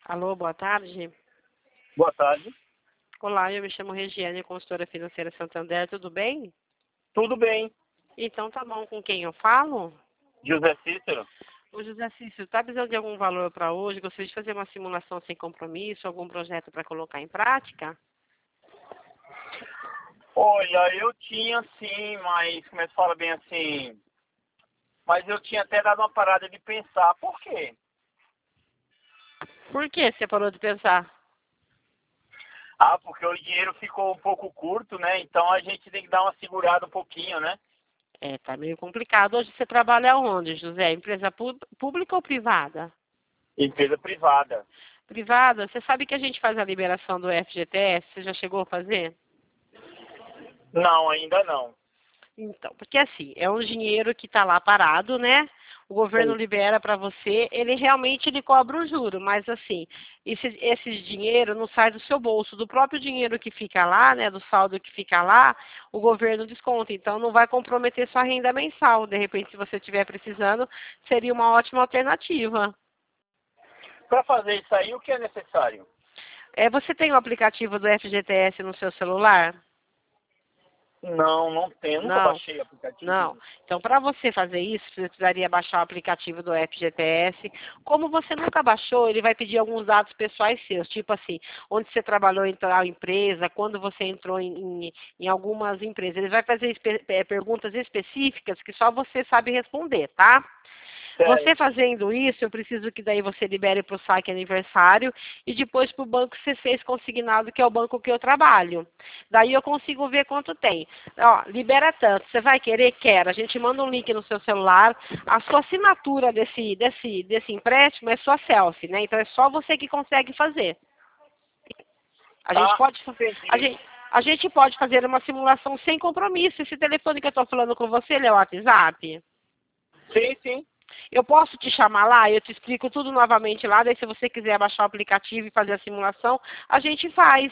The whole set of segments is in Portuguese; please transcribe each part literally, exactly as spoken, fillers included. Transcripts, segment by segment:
Alô, boa tarde. Boa tarde. Olá, eu me chamo Regiane, consultora financeira Santander, tudo bem? Tudo bem. Então tá bom, com quem eu falo? José Cícero? Ô José Cícero, tá precisando de algum valor para hoje? Gostaria de fazer uma simulação sem compromisso, algum projeto para colocar em prática? Olha, eu tinha sim, mas como é que fala bem assim? Mas eu tinha até dado uma parada de pensar. Por quê? Por que você parou de pensar? Ah, porque o dinheiro ficou um pouco curto, né? Então a gente tem que dar uma segurada um pouquinho, né? É, tá meio complicado. Hoje você trabalha onde, José? Empresa pu- pública ou privada? Empresa privada. Privada, você sabe que a gente faz a liberação do F G T S? Você já chegou a fazer? Não, ainda não. Então, porque assim, é um dinheiro que está lá parado, né? O governo Sim. libera para você, ele realmente ele cobra o juro, mas assim, esse, esse dinheiro não sai do seu bolso, do próprio dinheiro que fica lá, né? Do saldo que fica lá, o governo desconta. Então, não vai comprometer sua renda mensal. De repente, se você estiver precisando, seria uma ótima alternativa. Para fazer isso aí, o que é necessário? É, você tem o aplicativo do F G T S no seu celular? Não, não tenho. Nunca Não, baixei não. aplicativo. Então, para você fazer isso, você precisaria baixar o aplicativo do F G T S. Como você nunca baixou, ele vai pedir alguns dados pessoais seus, tipo assim, onde você trabalhou em tal empresa, quando você entrou em, em, em algumas empresas. Ele vai fazer espe- eh, perguntas específicas que só você sabe responder, tá? Você Certo. fazendo isso, eu preciso que daí você libere para o saque aniversário e depois para o banco C seis consignado, que é o banco que eu trabalho. Daí eu consigo ver quanto tem. Ó, libera tanto. Você vai querer? Quero. A gente manda um link no seu celular. A sua assinatura desse, desse, desse empréstimo é sua selfie, né? Então é só você que consegue fazer. A gente Ah, pode, a entendi. gente, a gente pode fazer uma simulação sem compromisso. Esse telefone que eu estou falando com você, ele é o WhatsApp? Sim, sim. Eu posso te chamar lá, eu te explico tudo novamente lá, daí se você quiser baixar o aplicativo e fazer a simulação, a gente faz.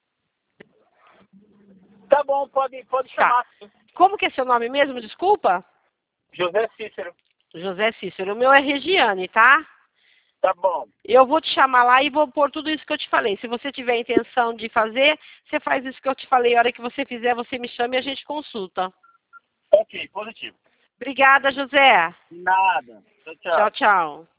Tá bom, pode, pode Tá. chamar sim. Como que é seu nome mesmo? Desculpa? José Cícero. José Cícero. O meu é Regiane, tá? Tá bom. Eu vou te chamar lá e vou pôr tudo isso que eu te falei. Se você tiver intenção de fazer, você faz isso que eu te falei. A hora que você fizer, você me chama e a gente consulta. Ok, positivo. Obrigada, José. Nada. Tchau, Tchau, tchau. tchau.